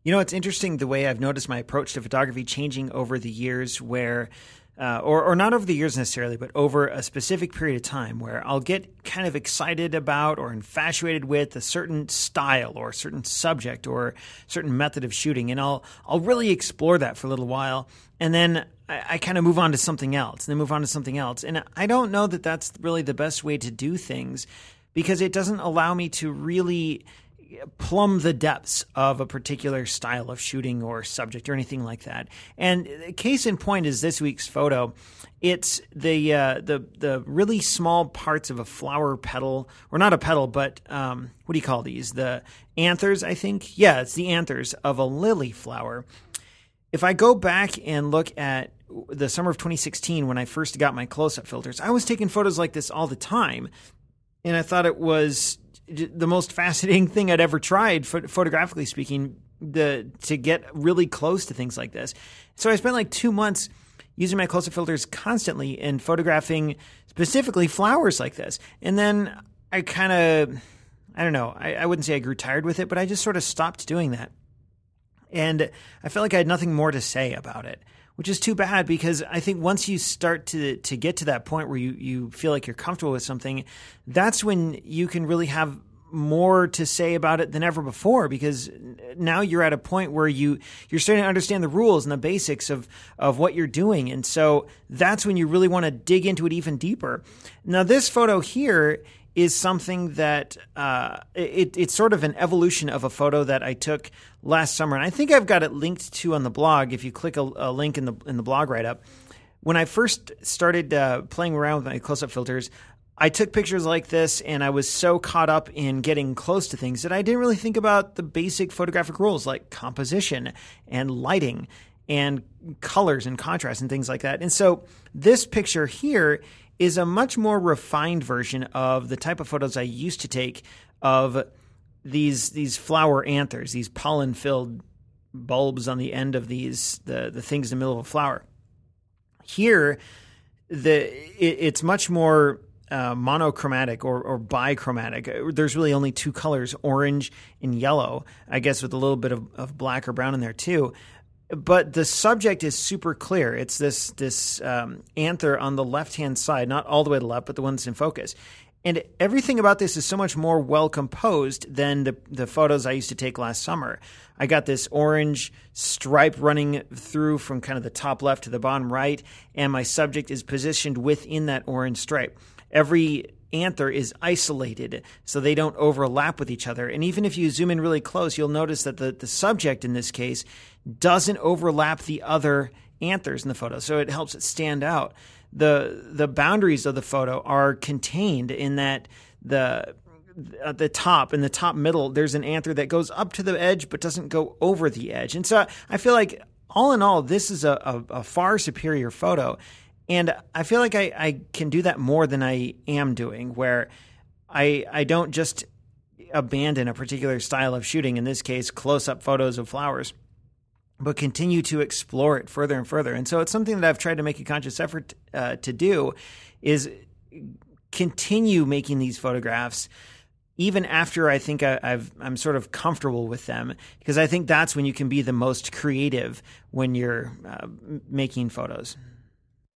You know, it's interesting the way I've noticed my approach to photography changing over the years where, or not over the years necessarily, but over a specific period of time where I'll get kind of excited about or infatuated with a certain style or a certain subject or certain method of shooting. And I'll really explore that for a little while. And then I kind of move on to something else, and then move on to something else. And I don't know that that's really the best way to do things because it doesn't allow me to really plumb the depths of a particular style of shooting or subject or anything like that. And case in point is this week's photo. It's the really small parts of a flower petal, or not a petal, but what do you call these? The anthers, I think. Yeah, it's the anthers of a lily flower. If I go back and look at the summer of 2016 when I first got my close-up filters, I was taking photos like this all the time. And I thought it was the most fascinating thing I'd ever tried, photographically speaking, to get really close to things like this. So I spent like 2 months using my close-up filters constantly and photographing specifically flowers like this. And then I kind of, I don't know, I wouldn't say I grew tired with it, but I just sort of stopped doing that. And I felt like I had nothing more to say about it, which is too bad because I think once you start to get to that point where you feel like you're comfortable with something, that's when you can really have more to say about it than ever before, because now you're at a point where you're starting to understand the rules and the basics of what you're doing. And so that's when you really want to dig into it even deeper. Now, this photo here is something that it's sort of an evolution of a photo that I took last summer. And I think I've got it linked to on the blog. If you click a link in the blog write-up, when I first started playing around with my close-up filters, I took pictures like this, and I was so caught up in getting close to things that I didn't really think about the basic photographic rules like composition and lighting and colors and contrast and things like that. And so this picture here is a much more refined version of the type of photos I used to take of these flower anthers, these pollen-filled bulbs on the end of these the things in the middle of a flower. Here, it's much more monochromatic or bichromatic. There's really only two colors, orange and yellow, I guess with a little bit of black or brown in there too. But the subject is super clear. It's this anther on the left-hand side, not all the way to the left, but the one that's in focus. And everything about this is so much more well-composed than the photos I used to take last summer. I got this orange stripe running through from kind of the top left to the bottom right, and my subject is positioned within that orange stripe. Every anther is isolated, so they don't overlap with each other. And even if you zoom in really close, you'll notice that the subject in this case doesn't overlap the other anthers in the photo, so it helps it stand out. The boundaries of the photo are contained in that at the top, in the top middle, there's an anther that goes up to the edge but doesn't go over the edge. And so I feel like all in all, this is a far superior photo. And I feel like I can do that more than I am doing, where I don't just abandon a particular style of shooting, in this case, close-up photos of flowers, but continue to explore it further and further. And so it's something that I've tried to make a conscious effort to do, is continue making these photographs even after I think I'm sort of comfortable with them, because I think that's when you can be the most creative when you're making photos.